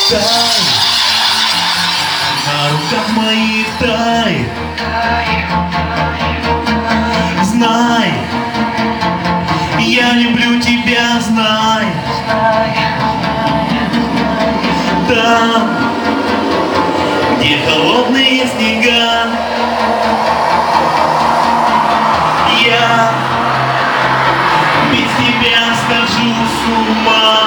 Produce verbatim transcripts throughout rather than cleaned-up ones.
тай, на руках моих тай. Знай, я люблю тебя, знай. Там, где холодные снега, я без тебя схожу с ума.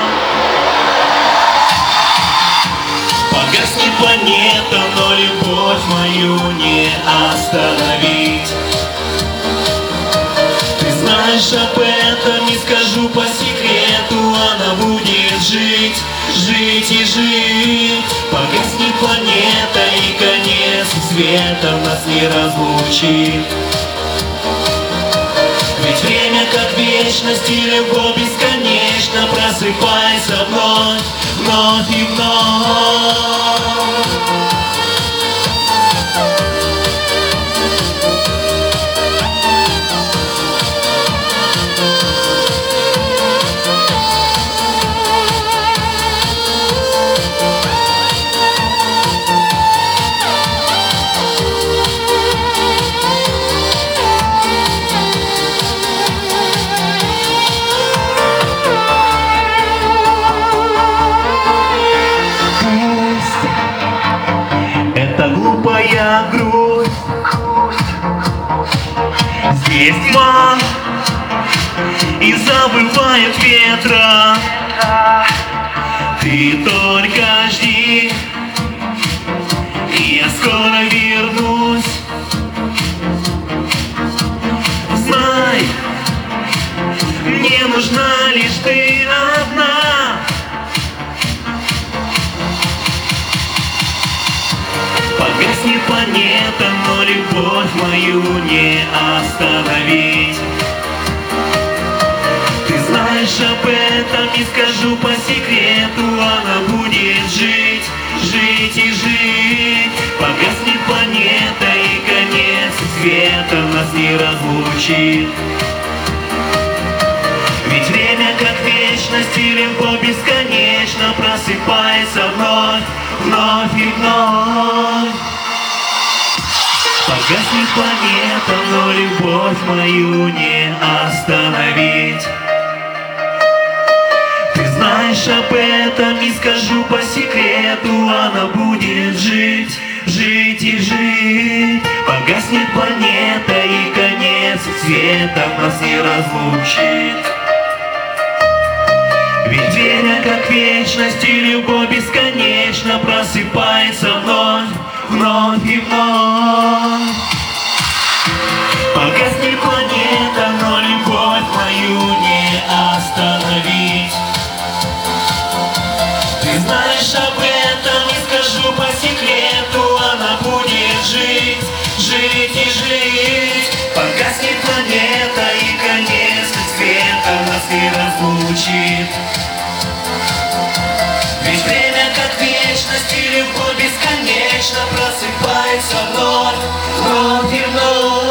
Погаснет планета, но любовь мою не остановить. Ты знаешь об этом, не скажу по секрету. Она будет жить, жить и жить. Погаснет планета, и конец света нас не разлучит. Ведь время как вечность, и любовь бесконечна. Просыпайся вновь, вновь и вновь. Глупая грусть, здесь тьма, и забывают ветра. Ты только жди, и я скоро вернусь. Знай, мне нужна лишь ты одна. Погаснет планета, но любовь мою не остановить. Ты знаешь об этом, не скажу по секрету. Она будет жить, жить и жить. Погаснет планета, и конец света нас не разлучит. Ведь время как вечность, и любовь бесконечна. Просыпайся вновь, вновь и вновь. Погаснет планета, но любовь мою не остановить. Ты знаешь об этом, не скажу по секрету. Она будет жить, жить и жить. Погаснет планета, и конец света нас не разлучит. Ведь время как вечность, и любовь бесконечна. Просыпается вновь, вновь и вновь. Погаснет планета, но любовь мою не остановить. Ты знаешь об этом, не скажу по секрету. Она будет жить, жить и жить. Погаснет планета, и конец света нас не разлучит. Ведь время как вечность, и любовь бесконечна. Просыпается вновь, вновь и вновь.